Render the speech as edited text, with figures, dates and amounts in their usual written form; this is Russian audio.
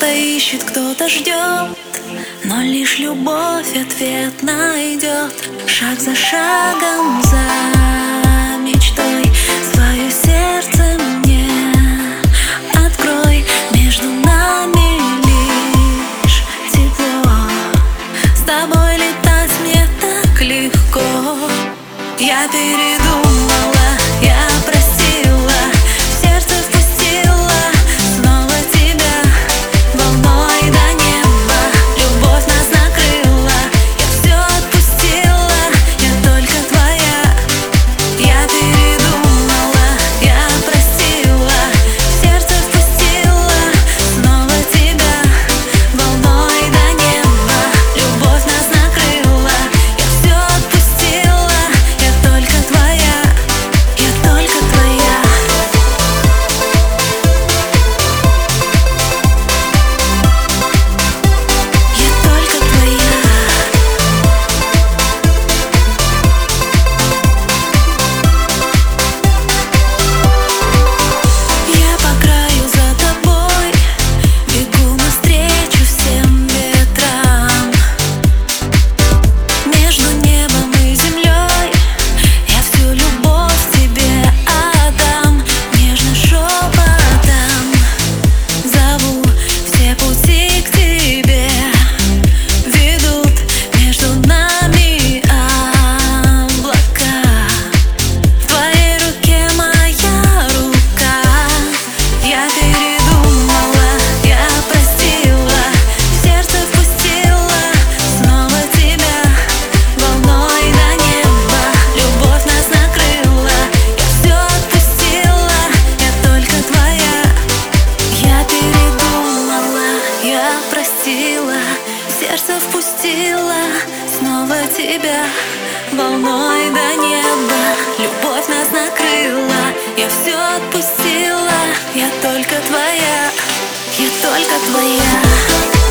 Кто-то ищет, кто-то ждет, но лишь любовь ответ найдет. Шаг за шагом, за мечтой, свое сердце мне открой. Между нами лишь тепло, с тобой летать мне так легко. Я передумала, я простила, в сердце впустила снова тебя. Волной до неба любовь нас накрыла. Я все отпустила, я только твоя. Я передумала, я простила, в сердце впустила снова тебя. Волной до неба любовь нас накрыла. Я все отпустила, я только твоя. Я только твоя. Я только твоя. Я по краю за тобой бегу навстречу всем ветрам. Между небом и землей я всю любовь тебе отдам. Нежно шепотом зову, все пути к тебе ведут. Между нами облака, в твоей руке моя рука. Я передумала, я простила, в сердце впустила снова тебя. Волной до неба любовь нас накрыла. Я все отпустила, я только твоя. Я передумала, я простила, в сердце впустила снова тебя. Волной до неба любовь нас накрыла. Я все отпустила, я только твоя. Я только твоя.